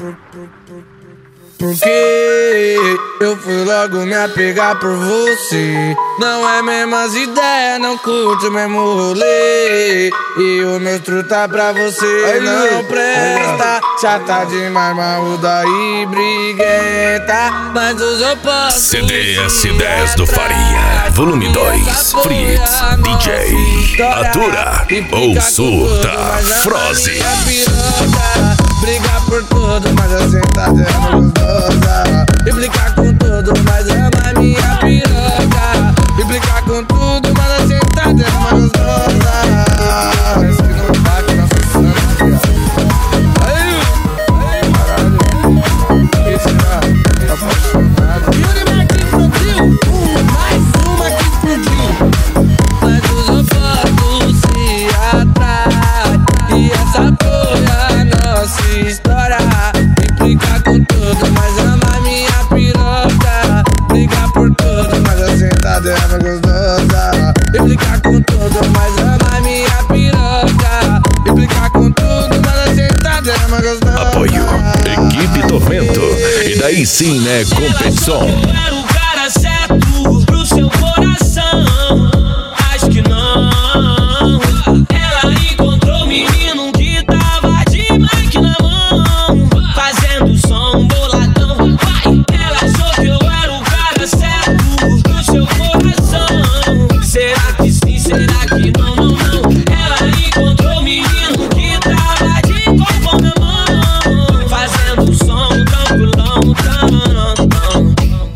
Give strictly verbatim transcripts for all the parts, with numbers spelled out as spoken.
Porque eu fui logo me apegar por você. Não é mesmas ideias, não curto o mesmo rolê. E o meu truta pra você não presta. Já tá demais, marruda e briguenta. Mas os opostos C D S dez do Faria, volume dois, Fritz, D J, Atura ou Surta, Froze. Brigar por tudo, mas a sentada é gostosa. E brincar com tudo, mas ama minha piroca. E brincar com tudo, mas a sentada é mais gostosa. Parece que não bate na sessão. Aí, aí, caralho. Esse cara tá apaixonado. Yuri Martins produziu mais uma que explodiu. Mas os opostos se atraem. E essa porra nossa história. E brincar com tudo, mas ama minha piroca. Brigar por tudo, mas a sentada é mais gostosa. E brincar com tudo, mas ama minha piroca. E brincar com tudo, mas a sentada é mais gostosa. Apoio Equipe Tormento. E daí sim é competição. Eu era o cara certo pro seu coração. Acho que não. Ela encontrou o menino que tava de mic na mão, fazendo som boladão. Vai, ela achou que eu era o cara certo pro seu coração. Será que sim, será que não, não, não? Ela encontrou o menino que tava de copão na mão, fazendo som tranquilão, tranquilão, tranquilão,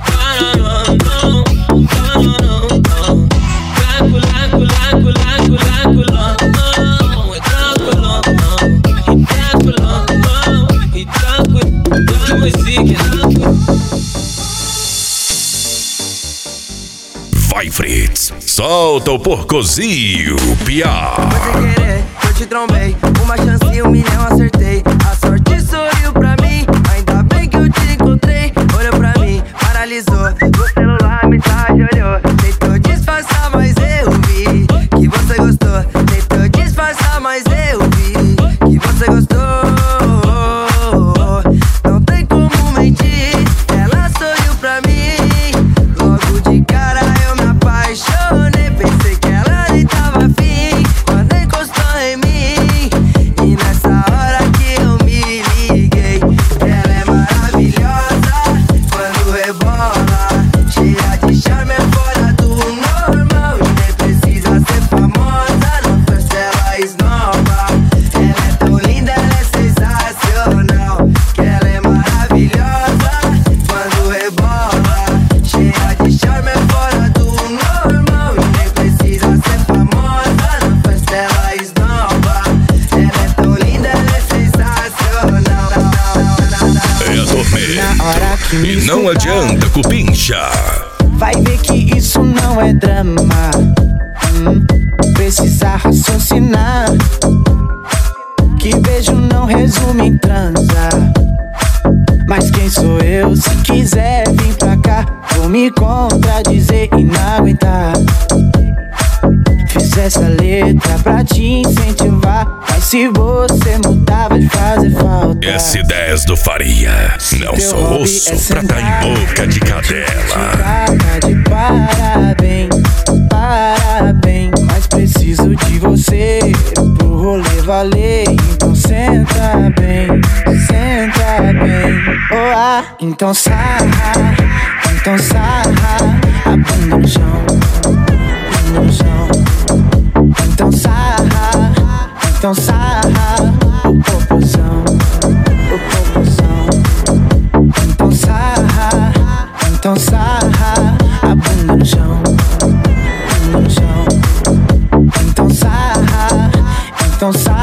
Vai, Fritz, solta o porcozinho, piá. Sem querer, eu te trombei. Uma chance e um milhão acertei. A sorte sorriu pra mim. Ainda bem que eu te encontrei. Olhou pra mim, paralisou. No celular mensagem olhou. Tentou disfarçar, mas eu vi que você gostou. Tentou disfarçar, mas eu vi que você gostou. Não tem como mentir. Ela sorriu pra mim. Logo de cara eu me apaixonei. Pensei que ela nem tava afim quando encostou em mim. E nessa hora que eu me liguei, ela é maravilhosa quando rebola, cheia de charme, é fora do normal. E nem precisa ser famosa, não festa ela esnova. Ela é tão linda, ela é sensacional. Que ela é maravilhosa quando rebola, cheia de charme, é fora do normal. E nem precisa ser famosa, não festa ela esnova. Ela é tão linda, ela é sensacional. É a Tormento. E não adianta cupincha. Vai ver que isso não é drama. hum, Precisa raciocinar. Que beijo não resume em transar. Mas quem sou eu? Se quiser vir pra cá, vou me contradizer e não aguentar. Fiz essa letra pra te incentivar, mas se você mudar vai fazer falta. S dez do Faria. Não sou osso pra tá em boca de cadela. Tá de parabéns, parabéns. Mas preciso de você pro rolê valer. Então senta bem, senta bem. Oh, ah, então sarra, então sarra a bunda no chão, bunda no chão. Então sarra, então sarra o popozão, o popozão. Então sarra, então sarra a bunda no chão, bunda no chão. Então sarra, então sarra.